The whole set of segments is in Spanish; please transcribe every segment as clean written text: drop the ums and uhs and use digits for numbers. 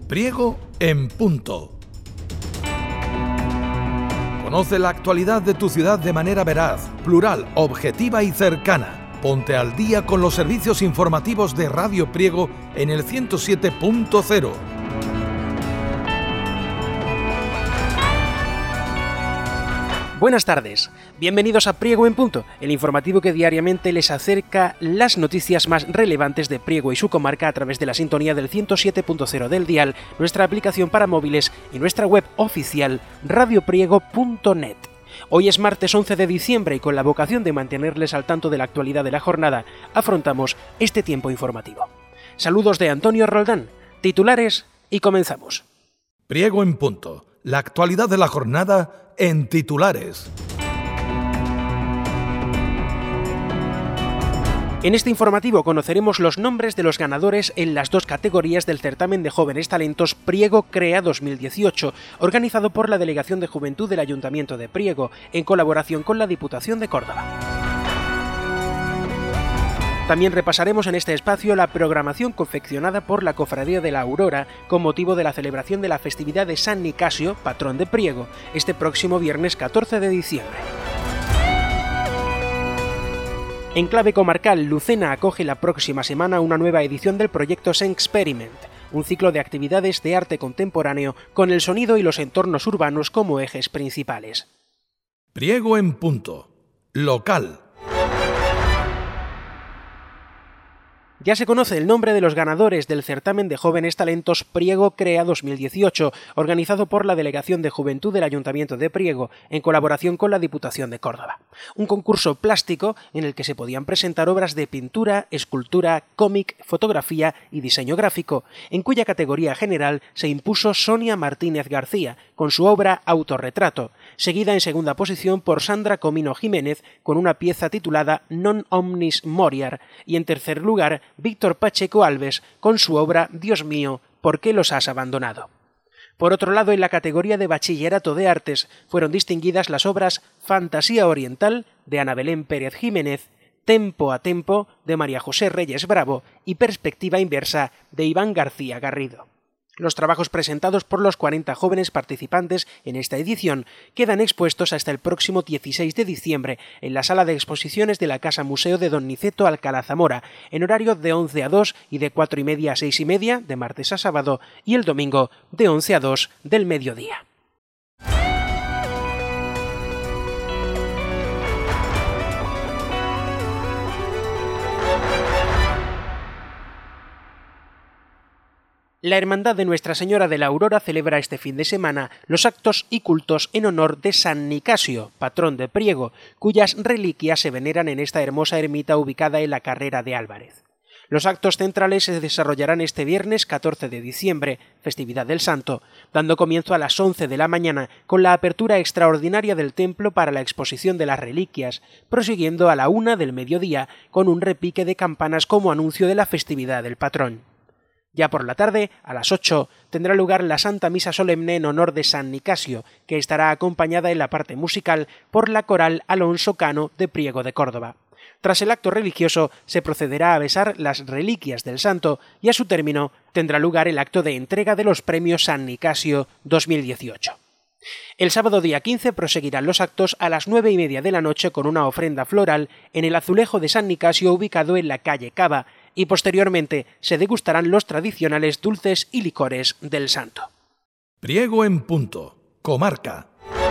Priego en punto. Conoce la actualidad de tu ciudad de manera veraz, plural, objetiva y cercana. Ponte al día con los servicios informativos de Radio Priego en el 107.0. Buenas tardes, bienvenidos a Priego en Punto, el informativo que diariamente les acerca las noticias más relevantes de Priego y su comarca a través de la sintonía del 107.0 del dial, nuestra aplicación para móviles y nuestra web oficial radiopriego.net. Hoy es martes 11 de diciembre y con la vocación de mantenerles al tanto de la actualidad de la jornada, afrontamos este tiempo informativo. Saludos de Antonio Roldán, titulares y comenzamos. Priego en punto, la actualidad de la jornada en titulares. En este informativo conoceremos los nombres de los ganadores en las dos categorías del certamen de jóvenes talentos Priego Crea 2018, organizado por la Delegación de Juventud del Ayuntamiento de Priego, en colaboración con la Diputación de Córdoba. También repasaremos en este espacio la programación confeccionada por la Cofradía de la Aurora con motivo de la celebración de la festividad de San Nicasio, patrón de Priego, este próximo viernes 14 de diciembre. En clave comarcal, Lucena acoge la próxima semana una nueva edición del proyecto Sexperiment, un ciclo de actividades de arte contemporáneo con el sonido y los entornos urbanos como ejes principales. Priego en punto, local. Ya se conoce el nombre de los ganadores del certamen de jóvenes talentos Priego Crea 2018, organizado por la Delegación de Juventud del Ayuntamiento de Priego, en colaboración con la Diputación de Córdoba. Un concurso plástico en el que se podían presentar obras de pintura, escultura, cómic, fotografía y diseño gráfico, en cuya categoría general se impuso Sonia Martínez García, con su obra Autorretrato, seguida en segunda posición por Sandra Comino Jiménez, con una pieza titulada Non Omnis Moriar, y en tercer lugar Víctor Pacheco Alves con su obra Dios mío, ¿por qué los has abandonado? Por otro lado, en la categoría de Bachillerato de Artes fueron distinguidas las obras Fantasía Oriental de Ana Belén Pérez Jiménez, Tempo a Tempo de María José Reyes Bravo y Perspectiva Inversa de Iván García Garrido. Los trabajos presentados por los 40 jóvenes participantes en esta edición quedan expuestos hasta el próximo 16 de diciembre en la sala de exposiciones de la Casa Museo de Don Niceto Alcalá Zamora, en horario de 11 a 2 y de 4:30 a 6:30 de martes a sábado y el domingo de 11 a 2 del mediodía. La Hermandad de Nuestra Señora de la Aurora celebra este fin de semana los actos y cultos en honor de San Nicasio, patrón de Priego, cuyas reliquias se veneran en esta hermosa ermita ubicada en la Carrera de Álvarez. Los actos centrales se desarrollarán este viernes 14 de diciembre, festividad del Santo, dando comienzo a las 11 de la mañana con la apertura extraordinaria del templo para la exposición de las reliquias, prosiguiendo a la 1 del mediodía con un repique de campanas como anuncio de la festividad del patrón. Ya por la tarde, a las 8, tendrá lugar la Santa Misa Solemne en honor de San Nicasio, que estará acompañada en la parte musical por la coral Alonso Cano de Priego de Córdoba. Tras el acto religioso, se procederá a besar las reliquias del santo y a su término tendrá lugar el acto de entrega de los premios San Nicasio 2018. El sábado día 15 proseguirán los actos a las 9:30 de la noche con una ofrenda floral en el azulejo de San Nicasio ubicado en la calle Cava, y posteriormente se degustarán los tradicionales dulces y licores del santo. Priego en punto, comarca.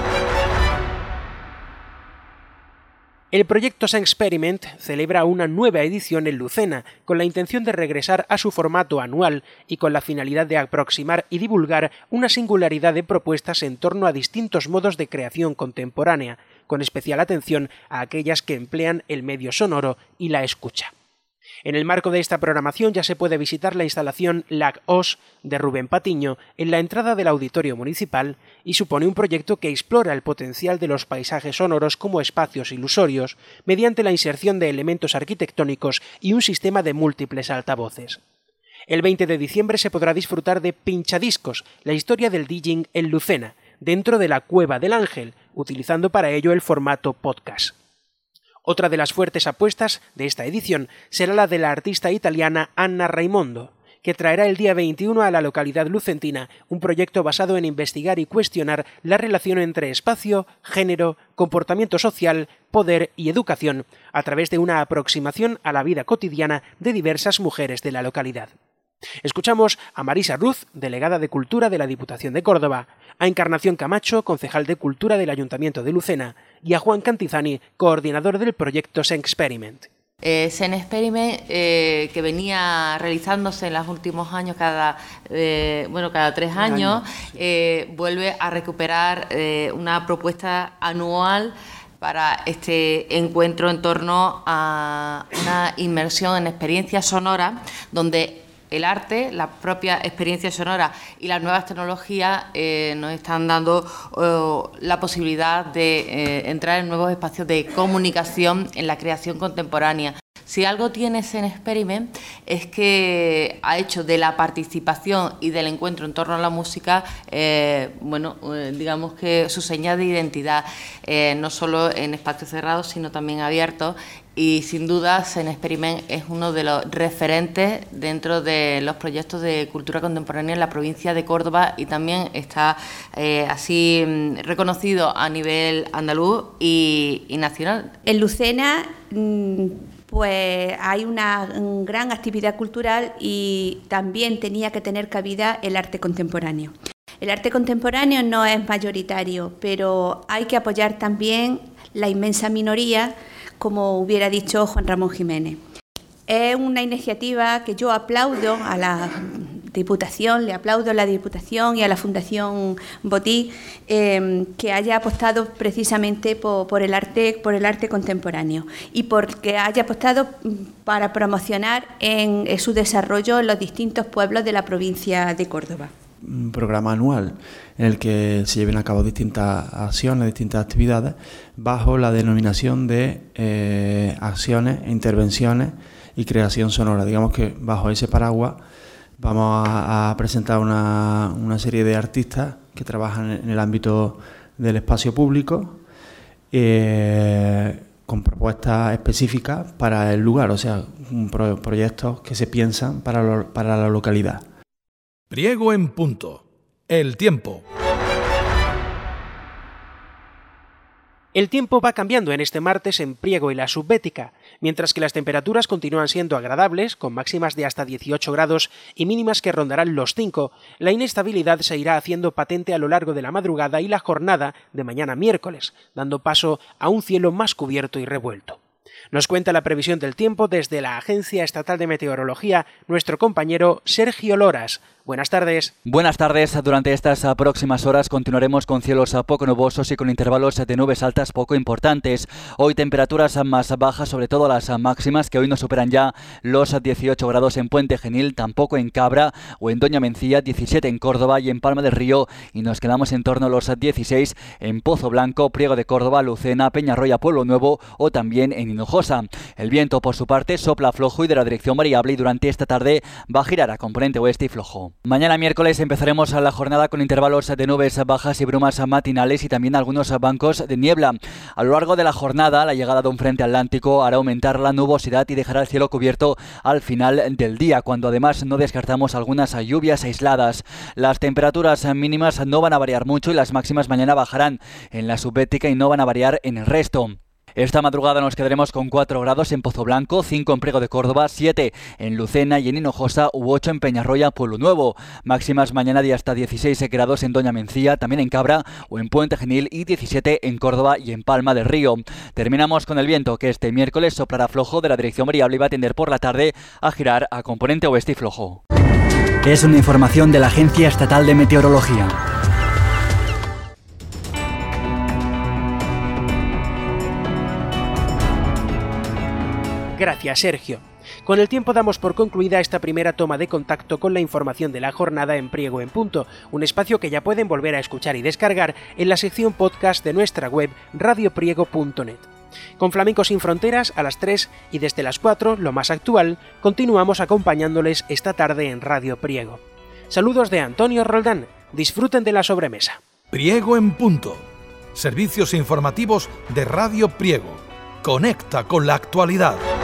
El proyecto Sexperiment celebra una nueva edición en Lucena, con la intención de regresar a su formato anual y con la finalidad de aproximar y divulgar una singularidad de propuestas en torno a distintos modos de creación contemporánea, con especial atención a aquellas que emplean el medio sonoro y la escucha. En el marco de esta programación ya se puede visitar la instalación Lac Os de Rubén Patiño en la entrada del Auditorio Municipal y supone un proyecto que explora el potencial de los paisajes sonoros como espacios ilusorios mediante la inserción de elementos arquitectónicos y un sistema de múltiples altavoces. El 20 de diciembre se podrá disfrutar de Pinchadiscos, la historia del DJing en Lucena, dentro de la Cueva del Ángel, utilizando para ello el formato podcast. Otra de las fuertes apuestas de esta edición será la de la artista italiana Anna Raimondo, que traerá el día 21 a la localidad lucentina un proyecto basado en investigar y cuestionar la relación entre espacio, género, comportamiento social, poder y educación, a través de una aproximación a la vida cotidiana de diversas mujeres de la localidad. Escuchamos a Marisa Ruz, delegada de Cultura de la Diputación de Córdoba, a Encarnación Camacho, concejal de Cultura del Ayuntamiento de Lucena, y a Juan Cantizani, coordinador del proyecto Senexperiment. Senexperiment, que venía realizándose en los últimos años, cada 3 años, vuelve a recuperar una propuesta anual para este encuentro en torno a una inmersión en experiencias sonoras, donde el arte, la propia experiencia sonora y las nuevas tecnologías nos están dando la posibilidad de entrar en nuevos espacios de comunicación en la creación contemporánea. Si algo tiene Senexperiment es que ha hecho de la participación y del encuentro en torno a la música, digamos que su señal de identidad, no solo en espacios cerrados, sino también abiertos. Y sin duda Senexperiment es uno de los referentes dentro de los proyectos de cultura contemporánea en la provincia de Córdoba, y también está así reconocido a nivel andaluz y nacional. En Lucena pues hay una gran actividad cultural y también tenía que tener cabida el arte contemporáneo. El arte contemporáneo no es mayoritario, pero hay que apoyar también la inmensa minoría, como hubiera dicho Juan Ramón Jiménez. Es una iniciativa que yo aplaudo a la Diputación, le aplaudo a la Diputación y a la Fundación Botí, que haya apostado precisamente por el arte contemporáneo y porque haya apostado para promocionar en su desarrollo en los distintos pueblos de la provincia de Córdoba. Un programa anual en el que se lleven a cabo distintas acciones, distintas actividades, bajo la denominación de acciones, intervenciones y creación sonora. Digamos que bajo ese paraguas vamos a presentar una serie de artistas que trabajan en el ámbito del espacio público, con propuestas específicas para el lugar, o sea, proyectos que se piensan para la localidad. Priego en punto. El tiempo. El tiempo va cambiando en este martes en Priego y la Subbética, mientras que las temperaturas continúan siendo agradables, con máximas de hasta 18 grados y mínimas que rondarán los 5, la inestabilidad se irá haciendo patente a lo largo de la madrugada y la jornada de mañana miércoles, dando paso a un cielo más cubierto y revuelto. Nos cuenta la previsión del tiempo desde la Agencia Estatal de Meteorología nuestro compañero Sergio Loras. Buenas tardes. Buenas tardes. Durante estas próximas horas continuaremos con cielos poco nubosos y con intervalos de nubes altas poco importantes. Hoy temperaturas más bajas, sobre todo las máximas, que hoy no superan ya los 18 grados en Puente Genil, tampoco en Cabra o en Doña Mencía, 17 en Córdoba y en Palma del Río, y nos quedamos en torno a los 16 en Pozo Blanco, Priego de Córdoba, Lucena, Peñarroya, Pueblo Nuevo o también en Hinojosa. El viento, por su parte, sopla flojo y de la dirección variable, y durante esta tarde va a girar a componente oeste y flojo. Mañana miércoles empezaremos la jornada con intervalos de nubes bajas y brumas matinales y también algunos bancos de niebla. A lo largo de la jornada, la llegada de un frente atlántico hará aumentar la nubosidad y dejará el cielo cubierto al final del día, cuando además no descartamos algunas lluvias aisladas. Las temperaturas mínimas no van a variar mucho y las máximas mañana bajarán en la Subbética y no van a variar en el resto. Esta madrugada nos quedaremos con 4 grados en Pozo Blanco, 5 en Priego de Córdoba, 7 en Lucena y en Hinojosa u 8 en Peñarroya, Pueblo Nuevo. Máximas mañana de hasta 16 grados en Doña Mencía, también en Cabra o en Puente Genil, y 17 en Córdoba y en Palma del Río. Terminamos con el viento, que este miércoles soplará flojo de la dirección variable y va a tender por la tarde a girar a componente oeste y flojo. Es una información de la Agencia Estatal de Meteorología. Gracias, Sergio. Con el tiempo damos por concluida esta primera toma de contacto con la información de la jornada en Priego en Punto, un espacio que ya pueden volver a escuchar y descargar en la sección podcast de nuestra web radiopriego.net. Con Flamenco sin Fronteras a las 3 y desde las 4, lo más actual, continuamos acompañándoles esta tarde en Radio Priego. Saludos de Antonio Roldán. Disfruten de la sobremesa. Priego en Punto. Servicios informativos de Radio Priego. Conecta con la actualidad.